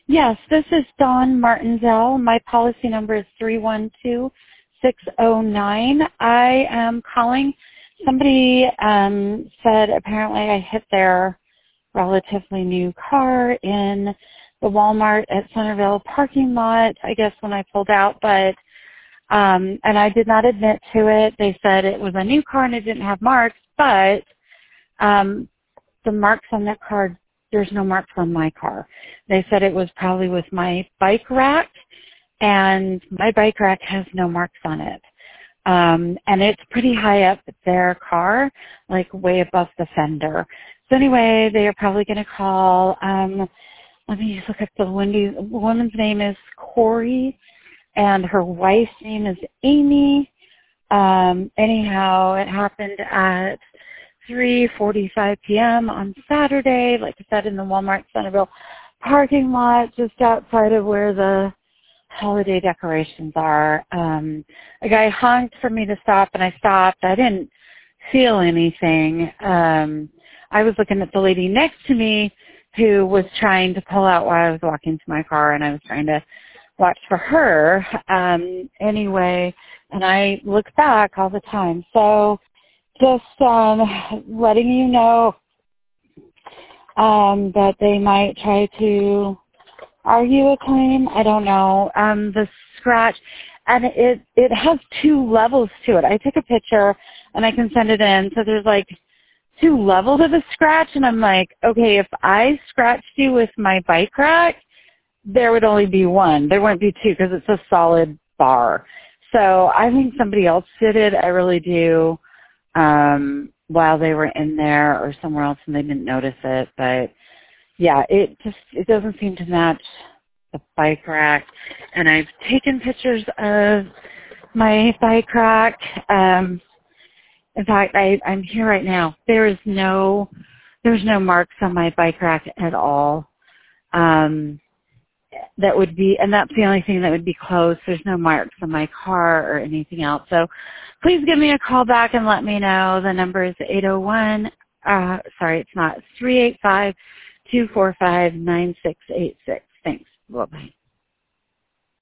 Yes, this is Dawn Martindale. My policy number is 312609. I am calling. Somebody said apparently I hit their relatively new car in the Walmart at Centerville parking lot, I guess when I pulled out, but and I did not admit to it. They said it was a new car and it didn't have marks, but the marks on that car, there's no marks on my car. They said it was probably with my bike rack, and my bike rack has no marks on it. And it's pretty high up their car, like way above the fender. So anyway, they are probably going to call. Let me just look up the woman's name is Corey, and her wife's name is Amy. Anyhow, it happened at 3:45 p.m. on Saturday, like I said, in the Walmart Centerville parking lot, just outside of where the holiday decorations are. A guy honked for me to stop, and I stopped. I didn't feel anything. I was looking at the lady next to me who was trying to pull out while I was walking to my car, and I was trying to watch for her anyway, and I look back all the time. So just letting you know that they might try to argue a claim. I don't know. The scratch, and it has two levels to it. I took a picture, and I can send it in. So there's like two levels of a scratch, and I'm like, okay, if I scratched you with my bike rack, there would only be one. There wouldn't be two because it's a solid bar. So I think somebody else did it. I really do. While they were in there or somewhere else and they didn't notice it. But yeah, it doesn't seem to match the bike rack. And I've taken pictures of my bike rack. In fact, I'm here right now. There's no marks on my bike rack at all. That would be, and that's the only thing that would be close. There's no marks on my car or anything else. So please give me a call back and let me know. The number is 801, it's not, 385-245-9686. Thanks. Bye-bye.